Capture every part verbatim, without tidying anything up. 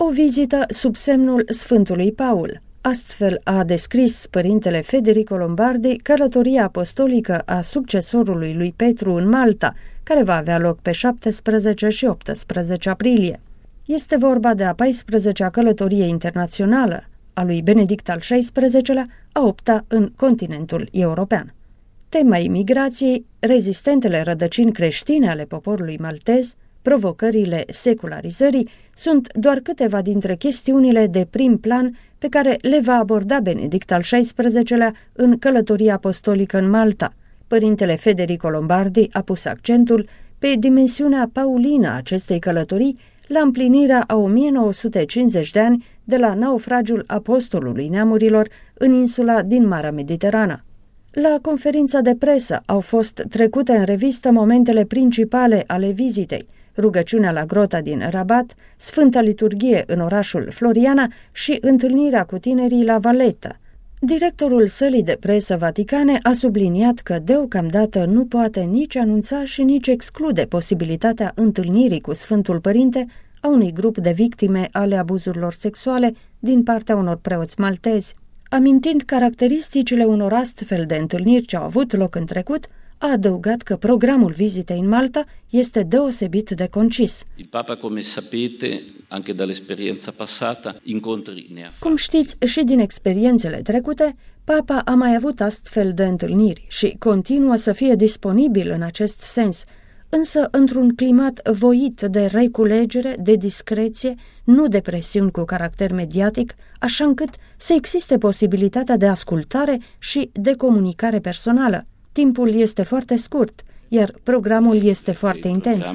O vizită sub semnul Sfântului Paul. Astfel a descris părintele Federico Lombardi călătoria apostolică a succesorului lui Petru în Malta, care va avea loc pe șaptesprezece și optsprezece aprilie. Este vorba de a paisprezecea călătorie internațională a lui Benedict al șaisprezecelea, a opta în continentul european. Tema imigrației, rezistentele rădăcini creștine ale poporului maltez, provocările secularizării sunt doar câteva dintre chestiunile de prim plan pe care le va aborda Benedict al șaisprezecelea în călătoria apostolică în Malta. Părintele Federico Lombardi a pus accentul pe dimensiunea paulină a acestei călătorii la împlinirea a o mie nouă sute cincizeci de ani de la naufragiul apostolului neamurilor în insula din Marea Mediterană. La conferința de presă au fost trecute în revistă momentele principale ale vizitei: rugăciunea la grota din Rabat, Sfânta Liturghie în orașul Floriana și întâlnirea cu tinerii la Valletta. Directorul sălii de presă vaticane a subliniat că deocamdată nu poate nici anunța și nici exclude posibilitatea întâlnirii cu Sfântul Părinte a unui grup de victime ale abuzurilor sexuale din partea unor preoți maltezi. Amintind caracteristicile unor astfel de întâlniri ce au avut loc în trecut, a adăugat că programul vizitei în Malta este deosebit de concis. Il Papa, come sapete, anche dall'esperienza passata, incontri ne ha fatto. Cum știți și din experiențele trecute, Papa a mai avut astfel de întâlniri și continuă să fie disponibil în acest sens, însă într-un climat voit de reculegere, de discreție, nu de presiuni cu caracter mediatic, așa încât să existe posibilitatea de ascultare și de comunicare personală. Timpul este foarte scurt, iar programul este foarte intens.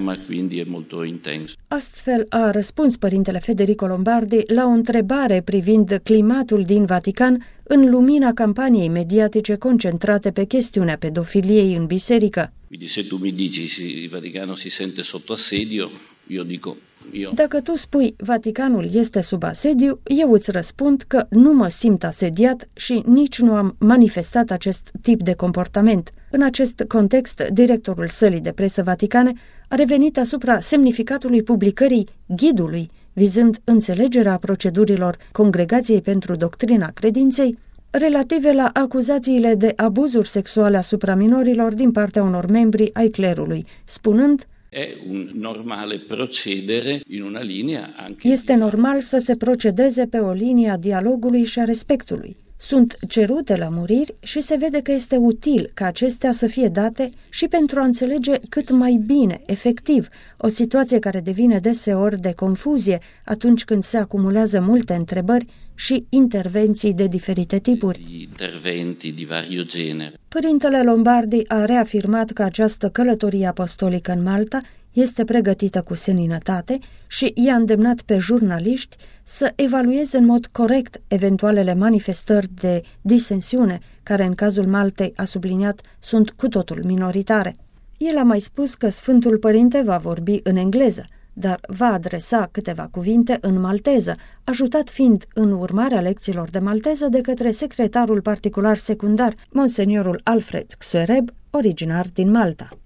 Astfel a răspuns părintele Federico Lombardi la o întrebare privind climatul din Vatican în lumina campaniei mediatice concentrate pe chestiunea pedofiliei în biserică. Se tu mi dici il Vaticano si sente sotto assedio, io dico io. Dacă tu spui Vaticanul este sub asediu, eu îți răspund că nu mă simt asediat și nici nu am manifestat acest tip de comportament. În acest context, directorul sălii de presă vaticane a revenit asupra semnificatului publicării ghidului, vizând înțelegerea procedurilor Congregației pentru Doctrina Credinței, relative la acuzațiile de abuzuri sexuale asupra minorilor din partea unor membri ai clerului, spunând: È un normale procedere in una linea anche Este normal să se procedeze pe o linie a dialogului și a respectului. Sunt cerute lămuriri și se vede că este util ca acestea să fie date și pentru a înțelege cât mai bine, efectiv, o situație care devine deseori de confuzie atunci când se acumulează multe întrebări și intervenții de diferite tipuri. Interventi di vario genere. Părintele Lombardi a reafirmat că această călătorie apostolică în Malta este pregătită cu seninătate și i-a îndemnat pe jurnaliști să evalueze în mod corect eventualele manifestări de disensiune, care în cazul Maltei, a subliniat, sunt cu totul minoritare. El a mai spus că Sfântul Părinte va vorbi în engleză, dar va adresa câteva cuvinte în malteză, ajutat fiind în urmarea lecțiilor de malteză de către secretarul particular secundar, monseniorul Alfred Xuereb, originar din Malta.